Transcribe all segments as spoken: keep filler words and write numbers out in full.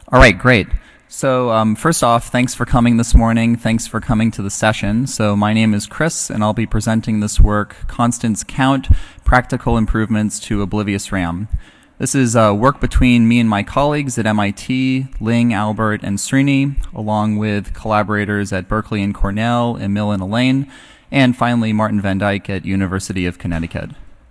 All right, great. So um, first off, thanks for coming this morning. Thanks for coming to the session. So my name is Chris, and I'll be presenting this work, Constants Count, Practical Improvements to Oblivious RAM. This is uh, work between me and my colleagues at M I T, Ling, Albert, and Srini, along with collaborators at Berkeley and Cornell, Emil and Elaine, and finally Martin van Dyck at University of Connecticut.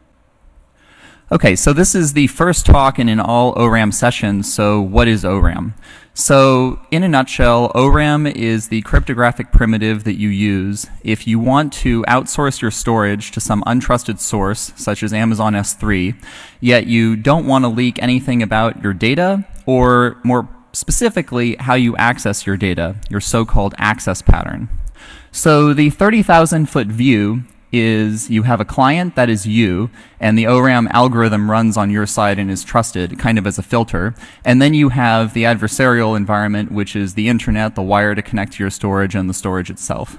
Okay, so this is the first talk in an all O RAM session, so what is O RAM? So, in a nutshell, O RAM is the cryptographic primitive that you use if you want to outsource your storage to some untrusted source, such as Amazon S three, yet you don't want to leak anything about your data, or more specifically, how you access your data, your so-called access pattern. So, the thirty thousand foot view is you have a client that is you, and the O RAM algorithm runs on your side and is trusted, kind of as a filter. And then you have the adversarial environment, which is the internet, the wire to connect to your storage, and the storage itself.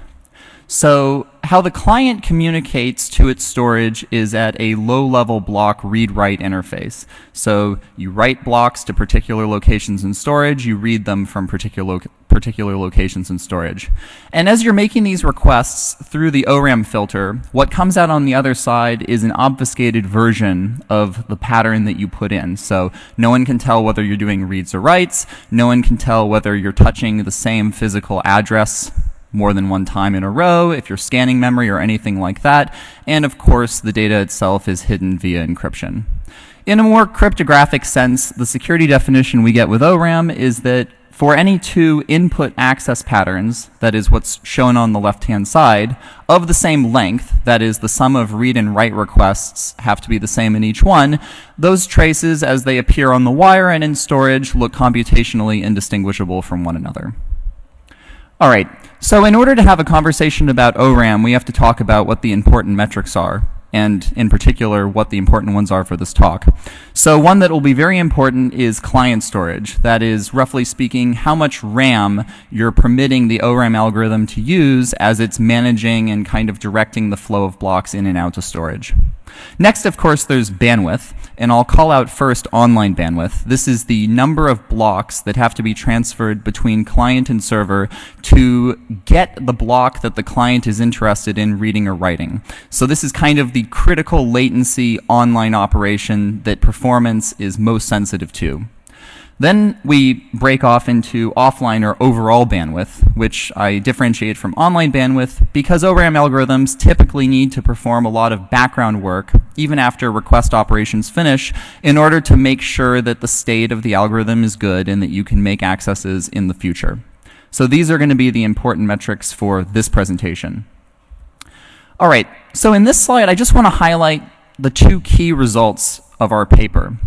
So how the client communicates to its storage is at a low-level block read-write interface. So you write blocks to particular locations in storage, you read them from particular lo particular locations in storage. And as you're making these requests through the O RAM filter, what comes out on the other side is an obfuscated version of the pattern that you put in. So no one can tell whether you're doing reads or writes, no one can tell whether you're touching the same physical address more than one time in a row, if you're scanning memory or anything like that, and of course the data itself is hidden via encryption. In a more cryptographic sense, the security definition we get with O RAM is that for any two input access patterns, that is what's shown on the left-hand side, of the same length, that is the sum of read and write requests have to be the same in each one, those traces as they appear on the wire and in storage look computationally indistinguishable from one another. All right, so in order to have a conversation about O RAM, we have to talk about what the important metrics are, and in particular, what the important ones are for this talk. So one that will be very important is client storage. That is, roughly speaking, how much RAM you're permitting the O RAM algorithm to use as it's managing and kind of directing the flow of blocks in and out to storage. Next, of course, there's bandwidth, and I'll call out first online bandwidth. This is the number of blocks that have to be transferred between client and server to get the block that the client is interested in reading or writing. So this is kind of the critical latency online operation that performance is most sensitive to. Then we break off into offline or overall bandwidth, which I differentiate from online bandwidth because O RAM algorithms typically need to perform a lot of background work, even after request operations finish, in order to make sure that the state of the algorithm is good and that you can make accesses in the future. So these are going to be the important metrics for this presentation. All right, so in this slide, I just want to highlight the two key results of our paper.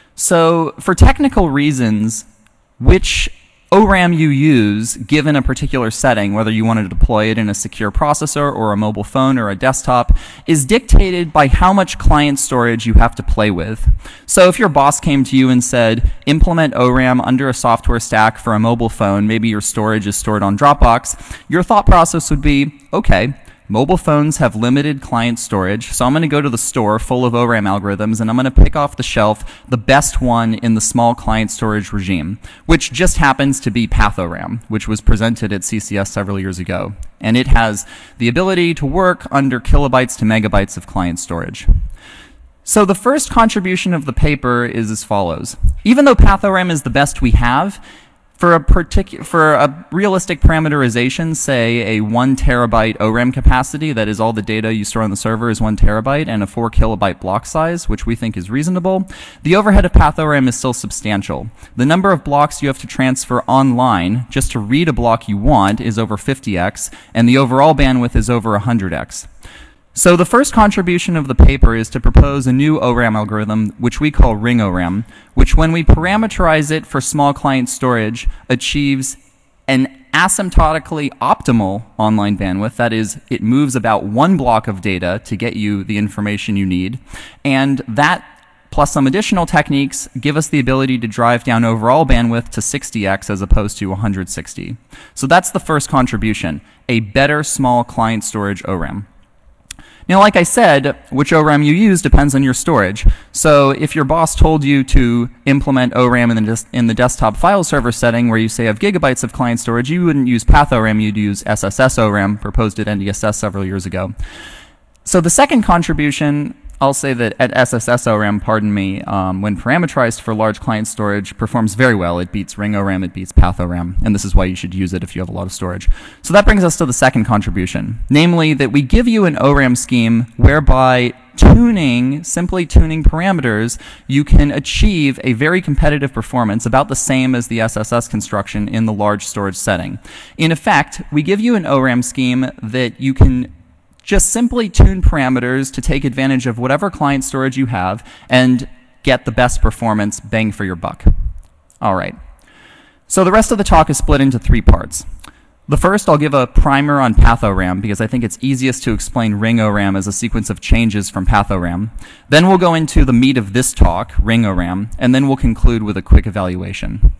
So for technical reasons, which O RAM you use given a particular setting, whether you want to deploy it in a secure processor or a mobile phone or a desktop, is dictated by how much client storage you have to play with. So if your boss came to you and said, implement O RAM under a software stack for a mobile phone, maybe your storage is stored on Dropbox, your thought process would be, okay, mobile phones have limited client storage, so I'm going to go to the store full of O RAM algorithms and I'm going to pick off the shelf the best one in the small client storage regime, which just happens to be PathORAM, which was presented at C C S several years ago. And it has the ability to work under kilobytes to megabytes of client storage. So the first contribution of the paper is as follows. Even though PathORAM is the best we have, For a, particu for a realistic parameterization, say a one terabyte O RAM capacity, that is all the data you store on the server is one terabyte, and a four kilobyte block size, which we think is reasonable, the overhead of PathORAM is still substantial. The number of blocks you have to transfer online just to read a block you want is over fifty x, and the overall bandwidth is over one hundred x. So the first contribution of the paper is to propose a new O RAM algorithm, which we call ring O RAM, which when we parameterize it for small client storage, achieves an asymptotically optimal online bandwidth. That is, it moves about one block of data to get you the information you need. And that, plus some additional techniques, give us the ability to drive down overall bandwidth to sixty x as opposed to one hundred sixty. So that's the first contribution, a better small client storage O RAM. Now, like I said, which O RAM you use depends on your storage. So if your boss told you to implement O RAM in the, in the desktop file server setting where you say have gigabytes of client storage, you wouldn't use PathORAM, you'd use S S S O RAM, proposed at N D S S several years ago. So the second contribution, I'll say that at S S S O RAM, pardon me, um, when parameterized for large client storage, performs very well. It beats Ring O RAM, it beats PathORAM, and this is why you should use it if you have a lot of storage. So that brings us to the second contribution, namely that we give you an O RAM scheme whereby tuning, simply tuning parameters, you can achieve a very competitive performance, about the same as the S S S construction in the large storage setting. In effect, we give you an O RAM scheme that you can just simply tune parameters to take advantage of whatever client storage you have and get the best performance bang for your buck. All right. So the rest of the talk is split into three parts. The first, I'll give a primer on PathORAM because I think it's easiest to explain Ring O RAM as a sequence of changes from PathORAM. Then we'll go into the meat of this talk, Ring O RAM, and then we'll conclude with a quick evaluation.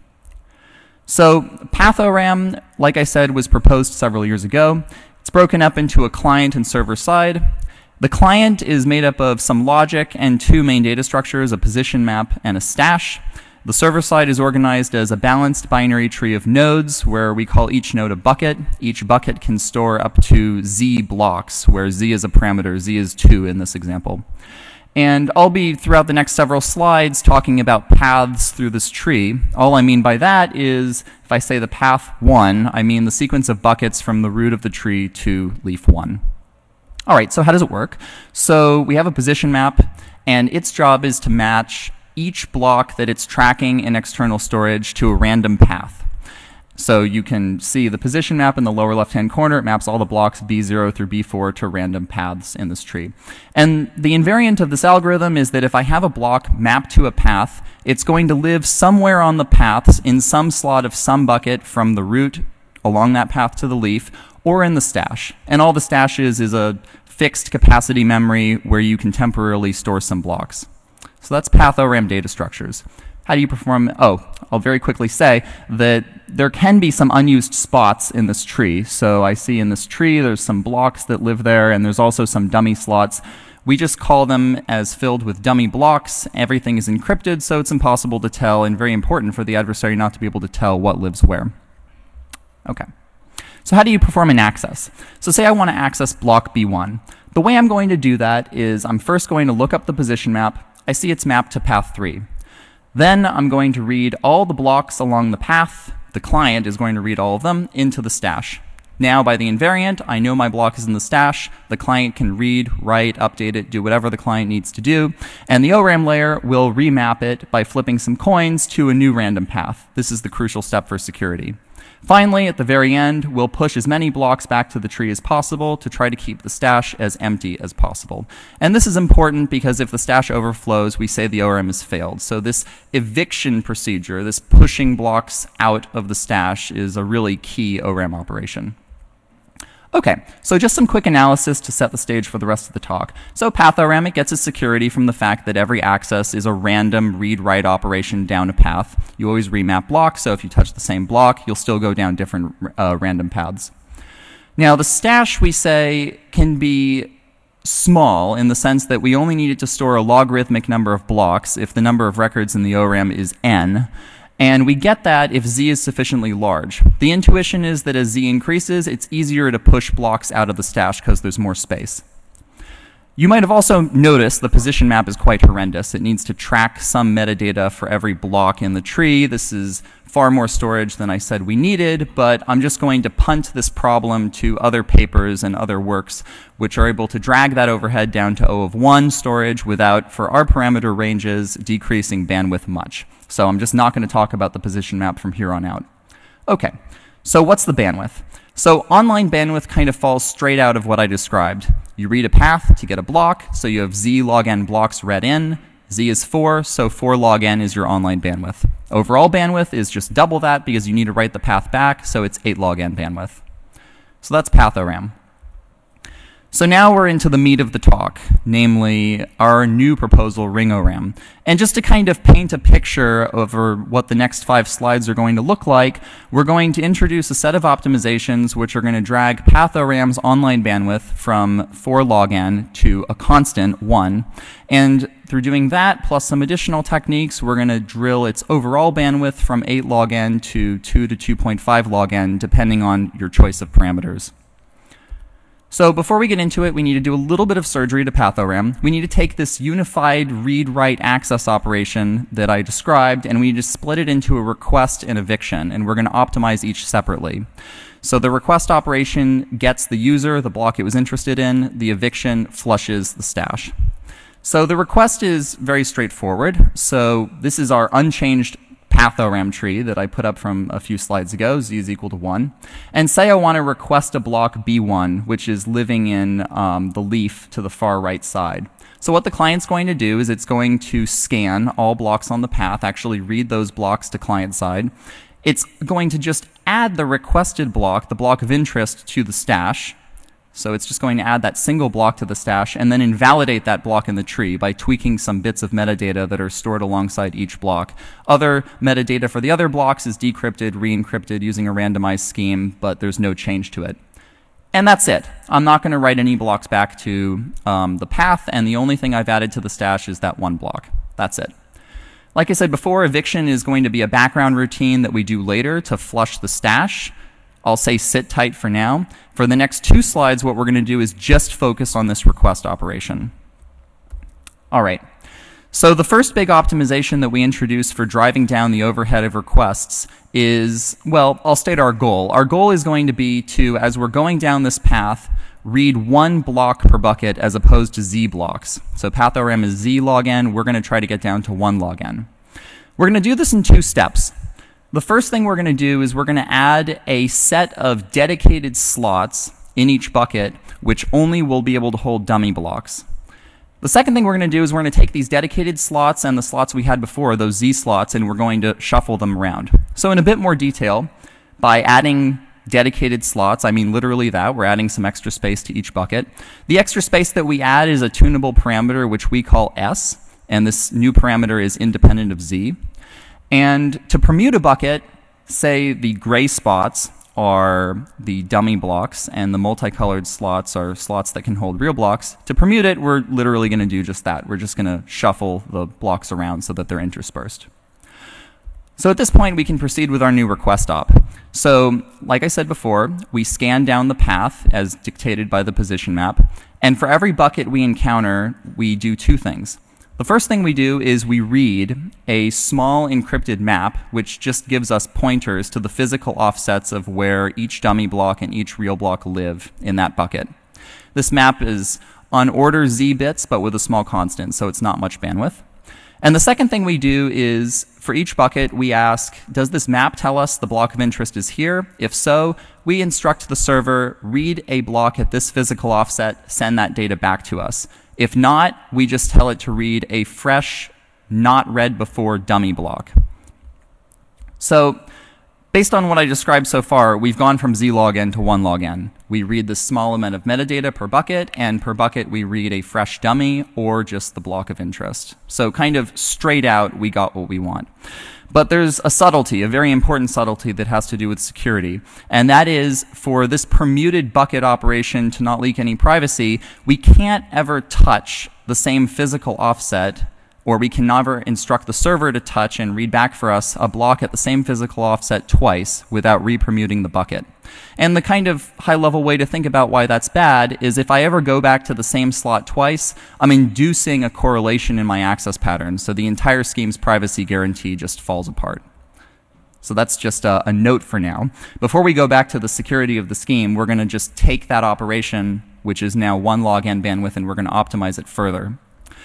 So PathORAM, like I said, was proposed several years ago. It's broken up into a client and server side. The client is made up of some logic and two main data structures, a position map and a stash. The server side is organized as a balanced binary tree of nodes where we call each node a bucket. Each bucket can store up to Z blocks, where Z is a parameter, Z is two in this example. And I'll be, throughout the next several slides, talking about paths through this tree. All I mean by that is, if I say the path one, I mean the sequence of buckets from the root of the tree to leaf one. All right, so how does it work? So we have a position map, and its job is to match each block that it's tracking in external storage to a random path. So you can see the position map in the lower left-hand corner. It maps all the blocks B zero through B four to random paths in this tree. And the invariant of this algorithm is that if I have a block mapped to a path, it's going to live somewhere on the paths in some slot of some bucket from the root along that path to the leaf, or in the stash. And all the stash is is a fixed capacity memory where you can temporarily store some blocks. So that's PathORAM data structures. How do you perform? Oh, I'll very quickly say that there can be some unused spots in this tree. So I see in this tree there's some blocks that live there, and there's also some dummy slots. We just call them as filled with dummy blocks. Everything is encrypted, so it's impossible to tell, and very important for the adversary not to be able to tell what lives where. Okay. So how do you perform an access? So say I want to access block B one. The way I'm going to do that is I'm first going to look up the position map. I see it's mapped to path three. Then I'm going to read all the blocks along the path. The client is going to read all of them into the stash. Now, by the invariant, I know my block is in the stash. The client can read, write, update it, do whatever the client needs to do. And the O RAM layer will remap it by flipping some coins to a new random path. This is the crucial step for security. Finally, at the very end, we'll push as many blocks back to the tree as possible to try to keep the stash as empty as possible. And this is important because if the stash overflows, we say the O RAM has failed. So this eviction procedure, this pushing blocks out of the stash, is a really key O RAM operation. Okay, so just some quick analysis to set the stage for the rest of the talk. So PathORAM, it gets its security from the fact that every access is a random read-write operation down a path. You always remap blocks, so if you touch the same block, you'll still go down different uh, random paths. Now, the stash, we say, can be small in the sense that we only need it to store a logarithmic number of blocks if the number of records in the O RAM is n. And we get that if Z is sufficiently large. The intuition is that as Z increases, it's easier to push blocks out of the stash because there's more space. You might have also noticed the position map is quite horrendous. It needs to track some metadata for every block in the tree. This is far more storage than I said we needed, but I'm just going to punt this problem to other papers and other works which are able to drag that overhead down to O of one storage without, for our parameter ranges, decreasing bandwidth much. So I'm just not going to talk about the position map from here on out. Okay, so what's the bandwidth? So online bandwidth kind of falls straight out of what I described. You read a path to get a block, so you have Z log n blocks read in. Z is four, so four log n is your online bandwidth. Overall bandwidth is just double that because you need to write the path back, so it's eight log n bandwidth. So that's PathORAM. So now we're into the meat of the talk, namely our new proposal, Ring-O-Ram. And just to kind of paint a picture over what the next five slides are going to look like, we're going to introduce a set of optimizations which are going to drag PathORam's online bandwidth from four log n to a constant one. And through doing that, plus some additional techniques, we're going to drill its overall bandwidth from eight log n to two to two point five log n, depending on your choice of parameters. So before we get into it, we need to do a little bit of surgery to PathORam. We need to take this unified read-write access operation that I described, and we need to split it into a request and eviction, and we're going to optimize each separately. So the request operation gets the user, the block it was interested in. The eviction flushes the stash. So the request is very straightforward. So this is our unchanged PathORam tree that I put up from a few slides ago, z is equal to one. And say I want to request a block B one, which is living in um, the leaf to the far right side. So what the client's going to do is it's going to scan all blocks on the path, actually read those blocks to client side. It's going to just add the requested block, the block of interest, to the stash. So it's just going to add that single block to the stash and then invalidate that block in the tree by tweaking some bits of metadata that are stored alongside each block. Other metadata for the other blocks is decrypted, re-encrypted using a randomized scheme, but there's no change to it. And that's it. I'm not going to write any blocks back to um, the path, and the only thing I've added to the stash is that one block. That's it. Like I said before, eviction is going to be a background routine that we do later to flush the stash. I'll say sit tight for now. For the next two slides, what we're going to do is just focus on this request operation. All right. So the first big optimization that we introduce for driving down the overhead of requests is, well, I'll state our goal. Our goal is going to be to, as we're going down this path, read one block per bucket as opposed to z blocks. So PathORam is z log n. We're going to try to get down to one log n. We're going to do this in two steps. The first thing we're going to do is we're going to add a set of dedicated slots in each bucket, which only will be able to hold dummy blocks. The second thing we're going to do is we're going to take these dedicated slots and the slots we had before, those Z slots, and we're going to shuffle them around. So in a bit more detail, by adding dedicated slots, I mean literally that, we're adding some extra space to each bucket. The extra space that we add is a tunable parameter which we call S, and this new parameter is independent of Z. And to permute a bucket, say the gray spots are the dummy blocks and the multicolored slots are slots that can hold real blocks. To permute it, we're literally going to do just that. We're just going to shuffle the blocks around so that they're interspersed. So at this point, we can proceed with our new request op. So like I said before, we scan down the path as dictated by the position map. And for every bucket we encounter, we do two things. The first thing we do is we read a small encrypted map, which just gives us pointers to the physical offsets of where each dummy block and each real block live in that bucket. This map is on order z bits, but with a small constant, so it's not much bandwidth. And the second thing we do is, for each bucket, we ask, does this map tell us the block of interest is here? If so, we instruct the server, read a block at this physical offset, send that data back to us. If not, we just tell it to read a fresh, not read before dummy block. So based on what I described so far, we've gone from z log n to one log n. We read this small amount of metadata per bucket, and per bucket we read a fresh dummy or just the block of interest. So kind of straight out, we got what we want. But there's a subtlety, a very important subtlety that has to do with security. And that is, for this permuted bucket operation to not leak any privacy, we can't ever touch the same physical offset, or we can never instruct the server to touch and read back for us a block at the same physical offset twice without re-permuting the bucket. And the kind of high-level way to think about why that's bad is if I ever go back to the same slot twice, I'm inducing a correlation in my access pattern, so the entire scheme's privacy guarantee just falls apart. So that's just a, a note for now. Before we go back to the security of the scheme, we're going to just take that operation, which is now one log n bandwidth, and we're going to optimize it further.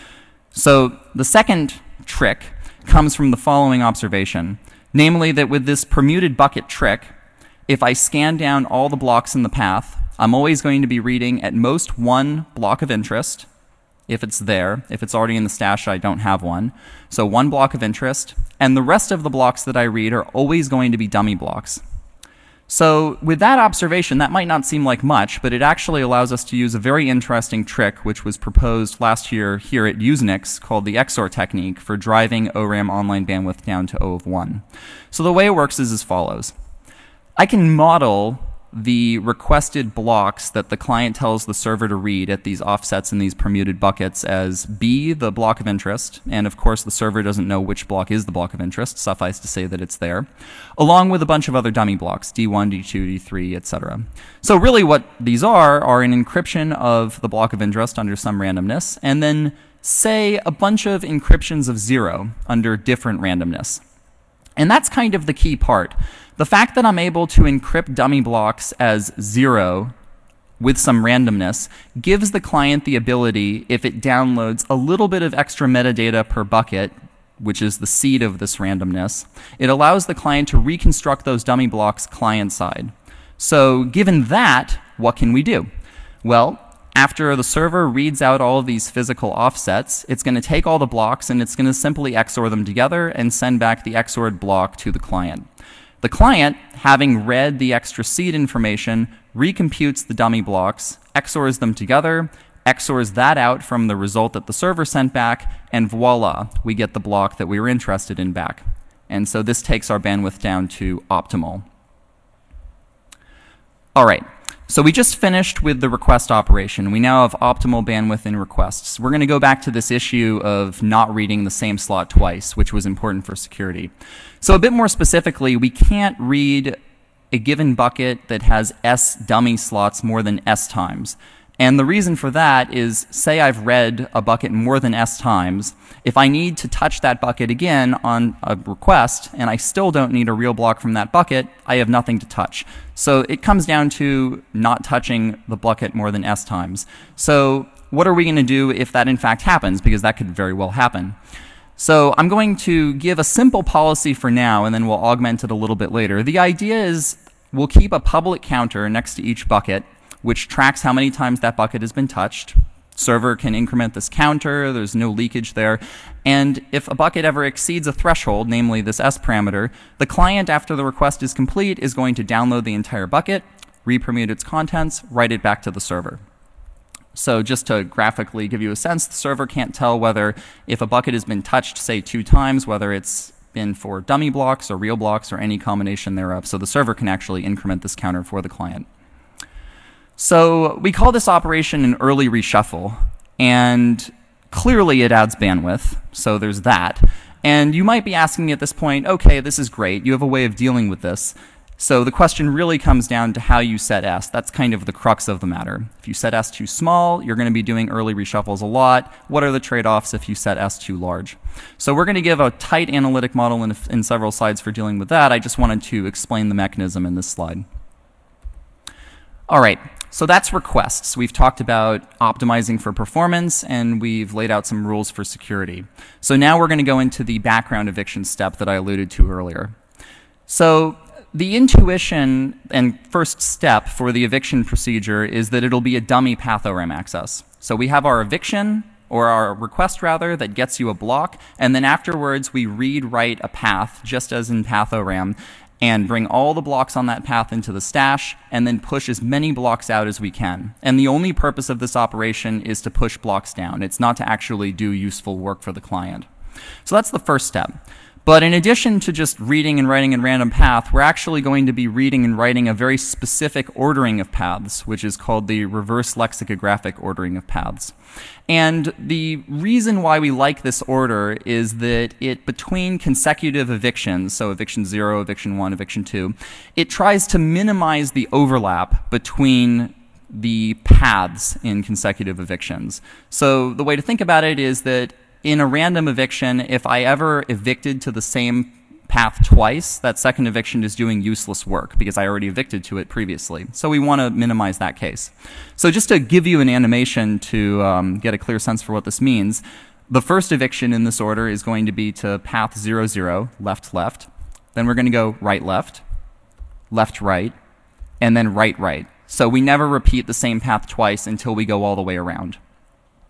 So the second trick comes from the following observation, namely that with this permuted bucket trick, if I scan down all the blocks in the path, I'm always going to be reading at most one block of interest, if it's there. If it's already in the stash, I don't have one. So one block of interest, and the rest of the blocks that I read are always going to be dummy blocks. So with that observation, that might not seem like much, but it actually allows us to use a very interesting trick which was proposed last year here at Usenix called the X O R technique for driving O RAM online bandwidth down to O of one. So the way it works is as follows. I can model the requested blocks that the client tells the server to read at these offsets in these permuted buckets as B, the block of interest, and of course the server doesn't know which block is the block of interest, suffice to say that it's there, along with a bunch of other dummy blocks, D one, D two, D three, et cetera. So really what these are are an encryption of the block of interest under some randomness, and then say a bunch of encryptions of zero under different randomness. And that's kind of the key part. The fact that I'm able to encrypt dummy blocks as zero with some randomness gives the client the ability, if it downloads a little bit of extra metadata per bucket, which is the seed of this randomness, it allows the client to reconstruct those dummy blocks client-side. So given that, what can we do? Well, after the server reads out all of these physical offsets, it's going to take all the blocks and it's going to simply X O R them together and send back the X O R'd block to the client. The client, having read the extra seed information, recomputes the dummy blocks, X O Rs them together, X O Rs that out from the result that the server sent back, and voila, we get the block that we were interested in back. And so this takes our bandwidth down to optimal. All right. So we just finished with the request operation. We now have optimal bandwidth in requests. We're going to go back to this issue of not reading the same slot twice, which was important for security. So a bit more specifically, we can't read a given bucket that has S dummy slots more than S times. And the reason for that is, say I've read a bucket more than S times, if I need to touch that bucket again on a request, and I still don't need a real block from that bucket, I have nothing to touch. So it comes down to not touching the bucket more than S times. So what are we going to do if that in fact happens? Because that could very well happen. So I'm going to give a simple policy for now, and then we'll augment it a little bit later. The idea is we'll keep a public counter next to each bucket, which tracks how many times that bucket has been touched. Server can increment this counter, there's no leakage there, and if a bucket ever exceeds a threshold, namely this S parameter, the client, after the request is complete, is going to download the entire bucket, repermute its contents, write it back to the server. So just to graphically give you a sense, the server can't tell whether, if a bucket has been touched, say, two times, whether it's been for dummy blocks or real blocks or any combination thereof. So the server can actually increment this counter for the client. So we call this operation an early reshuffle, and clearly it adds bandwidth, so there's that. And you might be asking at this point, okay, this is great, you have a way of dealing with this. So the question really comes down to how you set S. That's kind of the crux of the matter. If you set S too small, you're going to be doing early reshuffles a lot. What are the trade-offs if you set S too large? So we're going to give a tight analytic model in, in several slides for dealing with that. I just wanted to explain the mechanism in this slide. All right. So that's requests. We've talked about optimizing for performance, and we've laid out some rules for security. So now we're going to go into the background eviction step that I alluded to earlier. So the intuition and first step for the eviction procedure is that it'll be a dummy path O RAM access. So we have our eviction, or our request rather, that gets you a block, and then afterwards we read-write a path, just as in path O RAM, and bring all the blocks on that path into the stash, and then push as many blocks out as we can. And the only purpose of this operation is to push blocks down. It's not to actually do useful work for the client. So that's the first step. But in addition to just reading and writing in random path, we're actually going to be reading and writing a very specific ordering of paths, which is called the reverse lexicographic ordering of paths. And the reason why we like this order is that it, between consecutive evictions, so eviction zero, eviction one, eviction two, it tries to minimize the overlap between the paths in consecutive evictions. So the way to think about it is that in a random eviction, if I ever evicted to the same path twice, that second eviction is doing useless work because I already evicted to it previously. So we want to minimize that case. So just to give you an animation to um, get a clear sense for what this means, the first eviction in this order is going to be to path zero, zero, left, left. Then we're going to go right, left, left, right, and then right, right. So we never repeat the same path twice until we go all the way around.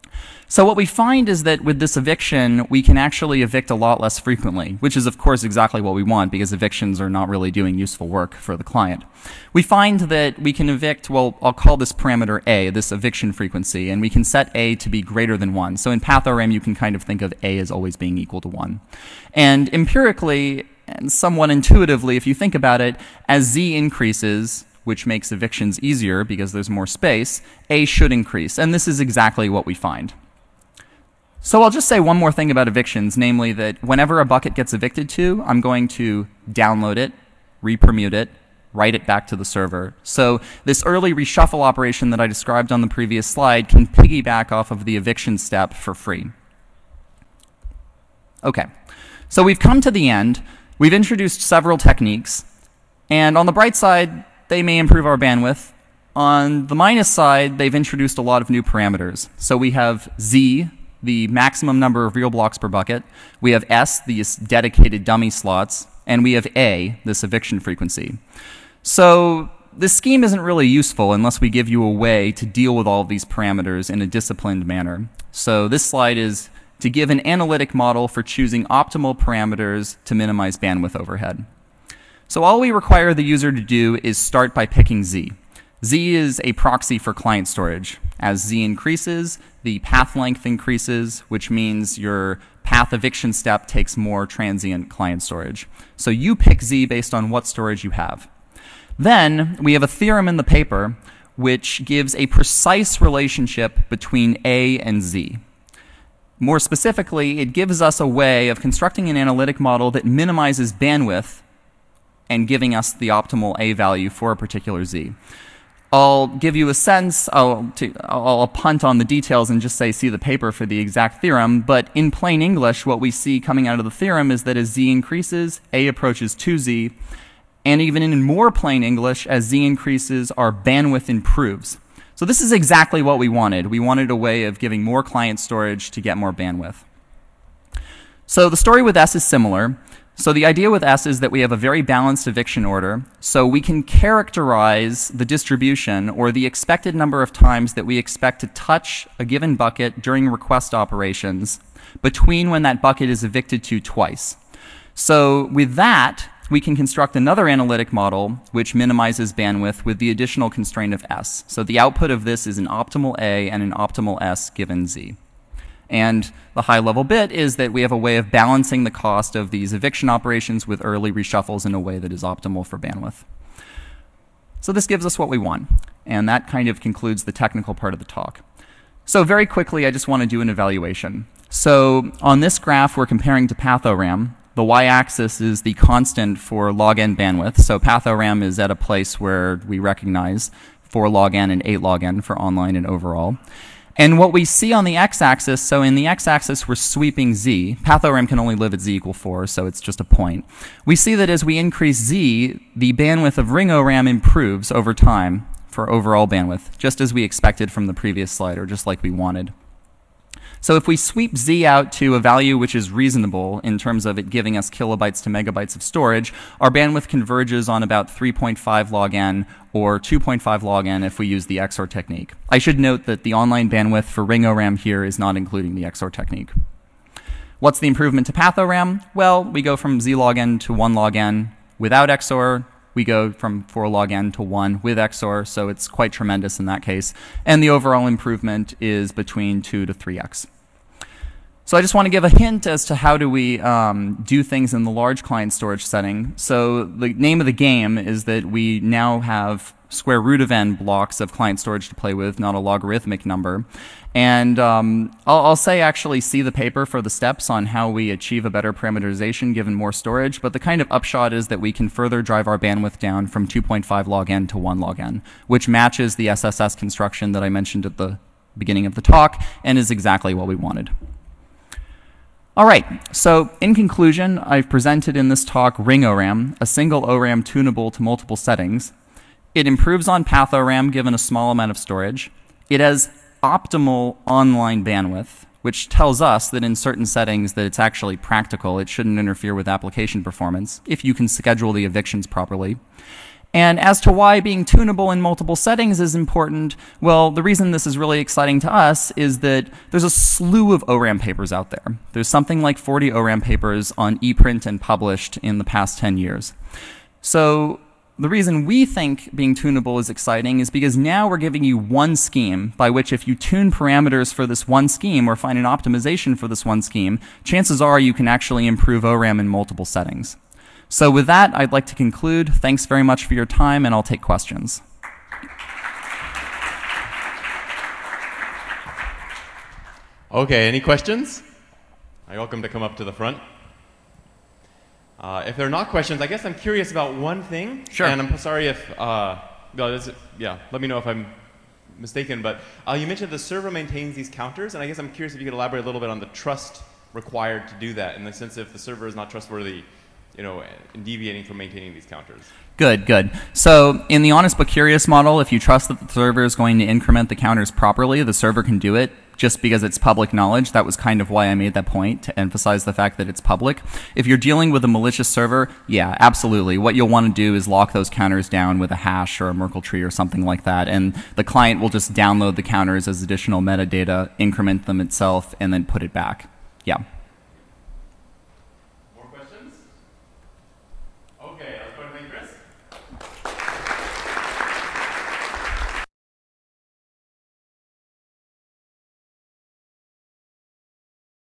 So what we find is that with this eviction, we can actually evict a lot less frequently, which is of course exactly what we want because evictions are not really doing useful work for the client. We find that we can evict, well, I'll call this parameter A, this eviction frequency, and we can set A to be greater than one. So in PathoRam, you can kind of think of A as always being equal to one. And empirically, and somewhat intuitively, if you think about it, as Z increases, which makes evictions easier because there's more space, A should increase. And this is exactly what we find. So I'll just say one more thing about evictions, namely that whenever a bucket gets evicted to, I'm going to download it, repermute it, write it back to the server. So this early reshuffle operation that I described on the previous slide can piggyback off of the eviction step for free. Okay, so we've come to the end. We've introduced several techniques, and on the bright side, they may improve our bandwidth. On the minus side, they've introduced a lot of new parameters. So we have Z, the maximum number of real blocks per bucket. We have S, these dedicated dummy slots. And we have A, this eviction frequency. So this scheme isn't really useful unless we give you a way to deal with all of these parameters in a disciplined manner. So this slide is to give an analytic model for choosing optimal parameters to minimize bandwidth overhead. So all we require the user to do is start by picking Z. Z is a proxy for client storage. As Z increases, the path length increases, which means your path eviction step takes more transient client storage. So you pick Z based on what storage you have. Then we have a theorem in the paper which gives a precise relationship between A and Z. More specifically, it gives us a way of constructing an analytic model that minimizes bandwidth and giving us the optimal A value for a particular Z. I'll give you a sense, I'll, to, I'll punt on the details and just say see the paper for the exact theorem, but in plain English what we see coming out of the theorem is that as Z increases, A approaches two Z, and even in more plain English, as Z increases, our bandwidth improves. So this is exactly what we wanted. We wanted a way of giving more client storage to get more bandwidth. So the story with S is similar. So the idea with S is that we have a very balanced eviction order, so we can characterize the distribution or the expected number of times that we expect to touch a given bucket during request operations between when that bucket is evicted to twice. So with that, we can construct another analytic model which minimizes bandwidth with the additional constraint of S. So the output of this is an optimal A and an optimal S given Z. And the high-level bit is that we have a way of balancing the cost of these eviction operations with early reshuffles in a way that is optimal for bandwidth. So this gives us what we want, and that kind of concludes the technical part of the talk. So very quickly, I just want to do an evaluation. So on this graph, we're comparing to PathoRam. The y-axis is the constant for log n bandwidth. So PathoRam is at a place where we recognize four log n and eight log n for online and overall. And what we see on the x-axis, so in the x-axis we're sweeping Z. PathoRam can only live at Z equal four, so it's just a point. We see that as we increase Z, the bandwidth of RingOram improves over time for overall bandwidth, just as we expected from the previous slide, or just like we wanted. So if we sweep Z out to a value which is reasonable in terms of it giving us kilobytes to megabytes of storage, our bandwidth converges on about three point five log n or two point five log n if we use the X O R technique. I should note that the online bandwidth for RingOram here is not including the X O R technique. What's the improvement to PathoRam? Well, we go from Z log n to one log n without X O R. We go from four log n to one with X O R, so it's quite tremendous in that case. And the overall improvement is between two to three x. So I just want to give a hint as to how do we um, do things in the large client storage setting. So the name of the game is that we now have square root of n blocks of client storage to play with, not a logarithmic number. And um, I'll, I'll say actually see the paper for the steps on how we achieve a better parameterization given more storage, but the kind of upshot is that we can further drive our bandwidth down from two point five log n to one log n, which matches the S S S construction that I mentioned at the beginning of the talk and is exactly what we wanted. All right, so in conclusion, I've presented in this talk RingOram, a single O RAM tunable to multiple settings. It improves on PathoRam given a small amount of storage. It has optimal online bandwidth, which tells us that in certain settings that it's actually practical. It shouldn't interfere with application performance if you can schedule the evictions properly. And as to why being tunable in multiple settings is important, well, the reason this is really exciting to us is that there's a slew of O RAM papers out there. There's something like forty O RAM papers on ePrint and published in the past ten years. So the reason we think being tunable is exciting is because now we're giving you one scheme by which if you tune parameters for this one scheme or find an optimization for this one scheme, chances are you can actually improve O RAM in multiple settings. So with that, I'd like to conclude. Thanks very much for your time, and I'll take questions. Okay, any questions? You're welcome to come up to the front. Uh, if there are not questions, I guess I'm curious about one thing. Sure. And I'm sorry if, uh, no, this, yeah, let me know if I'm mistaken. But uh, you mentioned the server maintains these counters, and I guess I'm curious if you could elaborate a little bit on the trust required to do that, in the sense if the server is not trustworthy, you know, in deviating from maintaining these counters. Good, good. So in the honest but curious model, if you trust that the server is going to increment the counters properly, the server can do it just because it's public knowledge. That was kind of why I made that point, to emphasize the fact that it's public. If you're dealing with a malicious server, yeah, absolutely. What you'll want to do is lock those counters down with a hash or a Merkle tree or something like that, and the client will just download the counters as additional metadata, increment them itself, and then put it back. Yeah.